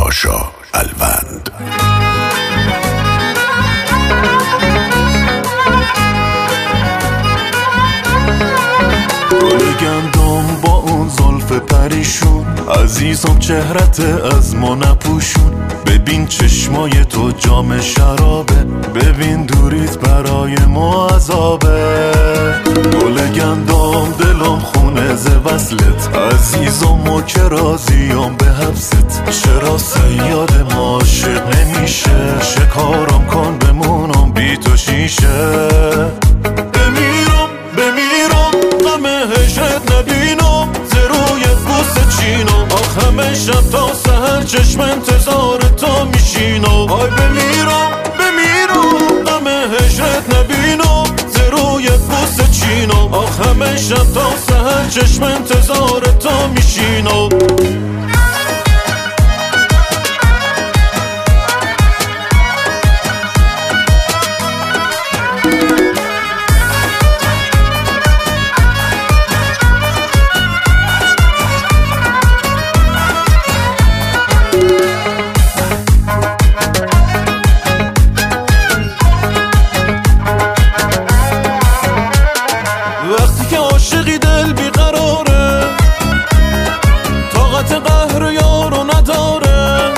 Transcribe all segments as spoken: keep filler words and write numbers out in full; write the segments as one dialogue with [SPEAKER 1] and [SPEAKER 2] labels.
[SPEAKER 1] پاشا الوند. گل گندم با اون زلف پریشون، عزیزم چهرت از ما نپوشون. ببین چشمای تو جام شرابه، ببین دوریت برای ما عذابه. گل گندم دلم خونه ز وصلت، عزیزم و که راضیم به حبست. چرا صیاد ما عاشق نمیشه، شکارم کن بمونم بی تو شیشه. بمیرم بمیرم غم هجرت نبینم، ز روی بوس چینم. آخ همه شب تا سحر چشم انتظار تو میشینم. آی بمیرم بمیرم غم هجرت نبینم، ز روی بوس چینم. آخ همه شب تا سحر چشم انتظار تو میشینم. وقتی که عاشقی دل بیقراره، طاقت قهر یارو نداره.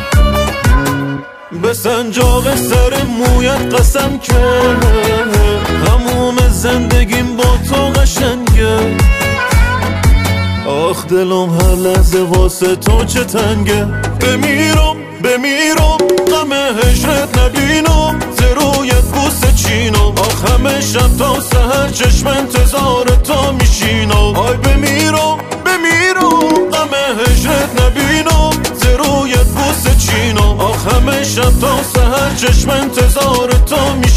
[SPEAKER 1] به سنجاق سر مویت قسم که تموم زندگیم با تو قشنگه. آخ دلم هر لحظه واسه تو چه تنگه. بمیرم بمیرم غم هجرت نبینم، ز رویت بوسه چینم. آخ همه شب تا سحر چشم انتظار تو میشینم. آی بمیرم بمیرم غم هجرت نبینم، ز رویت بوسه چینم. آخ همه شب تا سحر چشم انتظار تو میشینم.